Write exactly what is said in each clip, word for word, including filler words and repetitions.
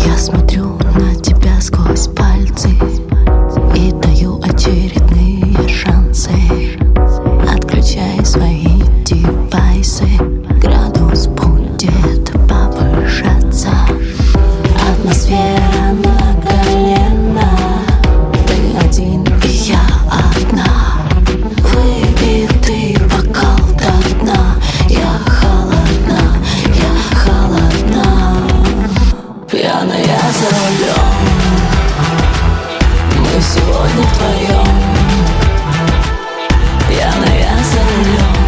Я смотрю на тебя сквозь пальцы и даю очередные шансы. Отключай свои девайсы, градус будет повышаться. Атмосфера на колено, ты один и я одна. Выпитый бокал до дна. Я холодна, я холодна. Пьяная за рулем, мы сегодня вдвоем. Пьяная за рулем,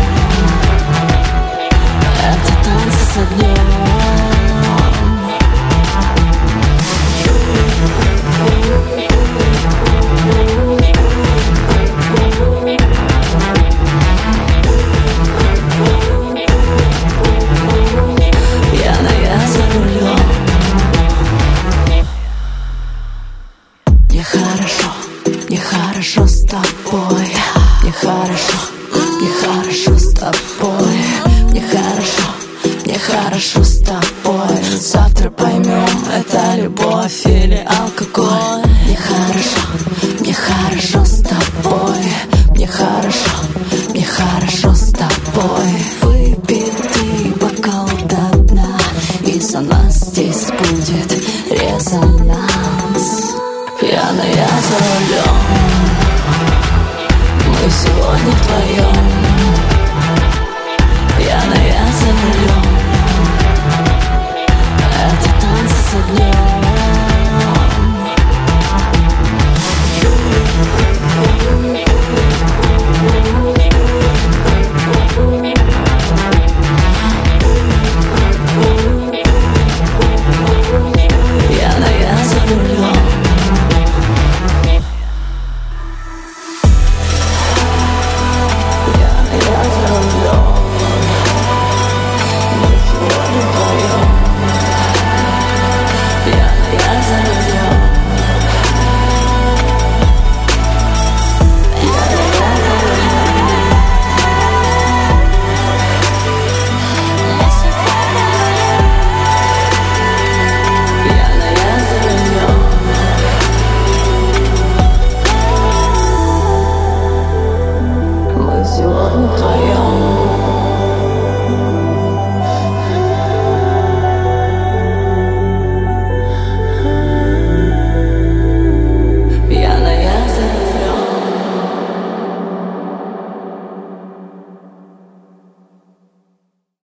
это танцы с огнем. Мне хорошо, мне хорошо с тобой. Мне хорошо, мне хорошо с тобой. Мне хорошо, мне хорошо с тобой. Завтра поймем, это любовь или алкоголь. Мне хорошо, мне хорошо с тобой. Мне хорошо, мне хорошо с тобой. Выпитый бокал до дна, и за нас здесь будет резонанс. Пьяная за рулем, мы сегодня вдвоем. Пьяная за рулем.